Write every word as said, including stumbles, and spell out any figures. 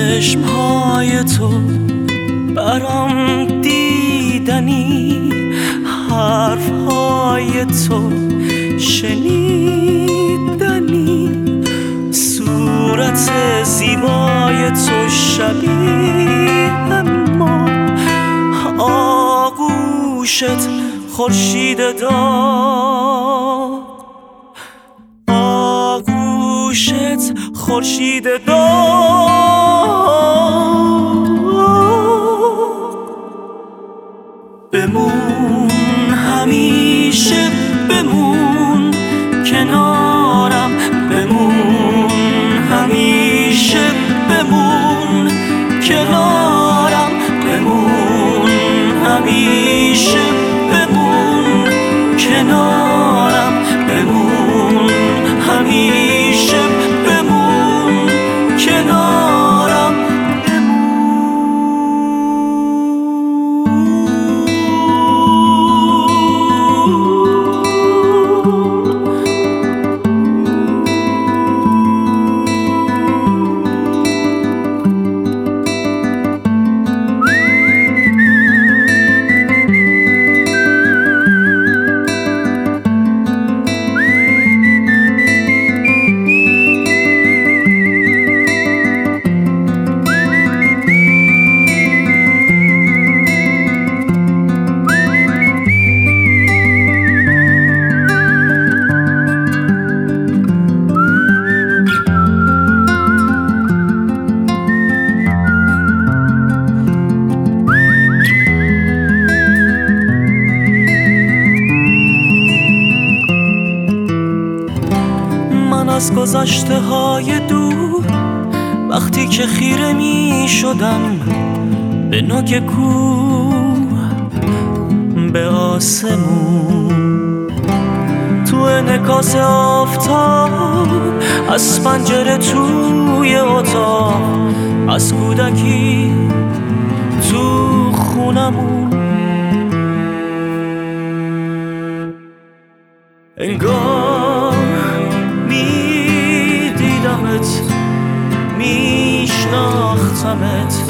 چشمهای تو برام دیدنی، حرفهای تو شنیدنی، صورت زیبای تو شبیه ما، آغوشت خورشید داغ، آغوشت خورشید داغ. بمون همیشه، بمون کنارم، بمون همیشه، بمون کنارم، بمون همیشه، بمون کنارم، بمون همیشه، بمون کنارم، از گذشته های دور وقتی که خیره می شدم به نوک کوه، به آسمون، تو انعکاس آفتاب، از پنجره توی اتاق، از کودکی تو خونمون، انگار می دیدمت، می شناختمت،